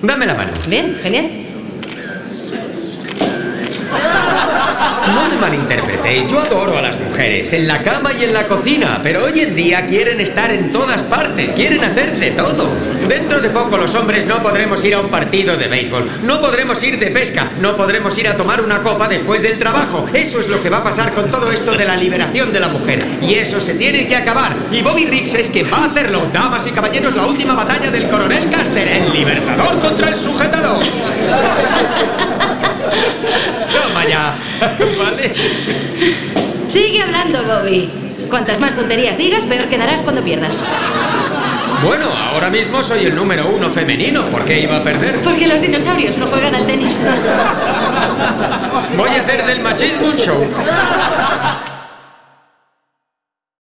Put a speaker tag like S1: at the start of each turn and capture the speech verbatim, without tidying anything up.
S1: Dame la mano.
S2: Bien, genial.
S1: No me malinterpretéis, yo adoro a las mujeres, en la cama y en la cocina, pero hoy en día quieren estar en todas partes, quieren hacer de todo. Dentro de poco los hombres no podremos ir a un partido de béisbol, no podremos ir de pesca, no podremos ir a tomar una copa después del trabajo. Eso es lo que va a pasar con todo esto de la liberación de la mujer, y eso se tiene que acabar. Y Bobby Riggs es quien va a hacerlo. Damas y caballeros, la última batalla del coronel Custer, el libertador contra el sujetador. Toma ya. ¿Vale?
S2: Sigue hablando, Bobby. Cuantas más tonterías digas, peor quedarás cuando pierdas.
S1: Bueno, ahora mismo soy el número uno femenino. ¿Por qué iba a perder?
S2: Porque los dinosaurios no juegan al tenis.
S1: Voy a hacer del machismo un show.